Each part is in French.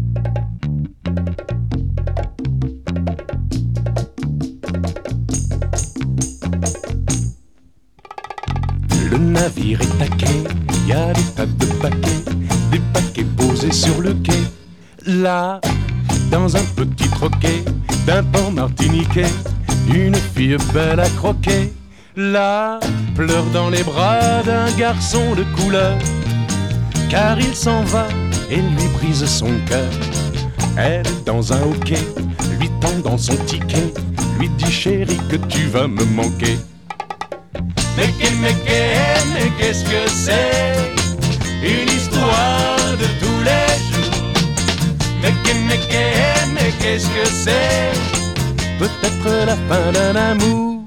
Le navire est à quai, y a des tas de des paquets posés sur le quai. Là, dans un petit troquet d'un port martiniquais, une fille belle à croquer. Là, pleure dans les bras d'un garçon de couleur, car il s'en va et lui brise son cœur. Elle est dans un hoquet, lui tend dans son ticket, lui dit chérie que tu vas me manquer. Mais qu'est-ce que c'est? Une histoire de tous les jours. Mais qu'est-ce que c'est? Peut-être la fin d'un amour.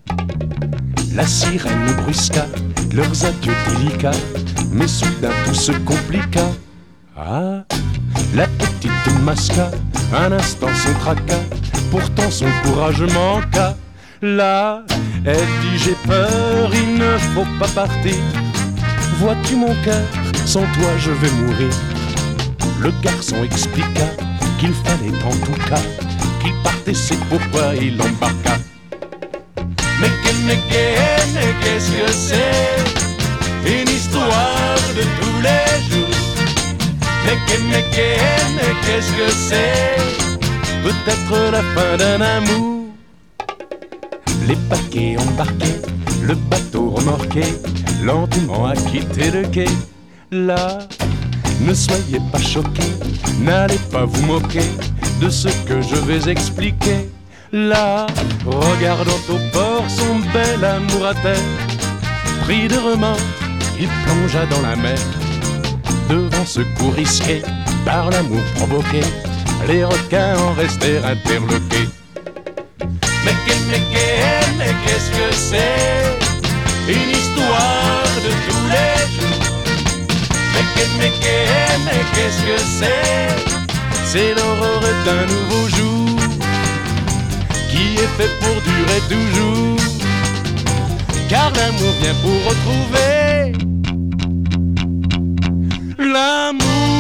La sirène brusqua leurs adieux délicats, mais soudain tout se compliqua. Ah, la petite masqua un instant son tracas, pourtant son courage manqua. Là, elle dit j'ai peur, il ne faut pas partir. Vois-tu mon cœur, sans toi je vais mourir. Le garçon expliqua qu'il fallait en tout cas qu'il parte et c'est pourquoi il embarqua. Mais qu'est-ce que c'est? Une histoire de tous les jours. Mais qu'est-ce que c'est? Peut-être la fin d'un amour. Les paquets embarqués, le bateau remorqué, lentement a quitté le quai. Là, ne soyez pas choqués, n'allez pas vous moquer de ce que je vais expliquer. Là, regardant au port son bel amour à terre, pris de remords, il plongea dans la mer. Devant ce coup risqué, par l'amour provoqué, les requins en restèrent interloqués. Mais qu'est-ce que c'est? Une histoire de tous les jours. Mais qu'est-ce que c'est? C'est l'aurore d'un nouveau jour qui est fait pour durer toujours. Car l'amour vient pour retrouver l'amour.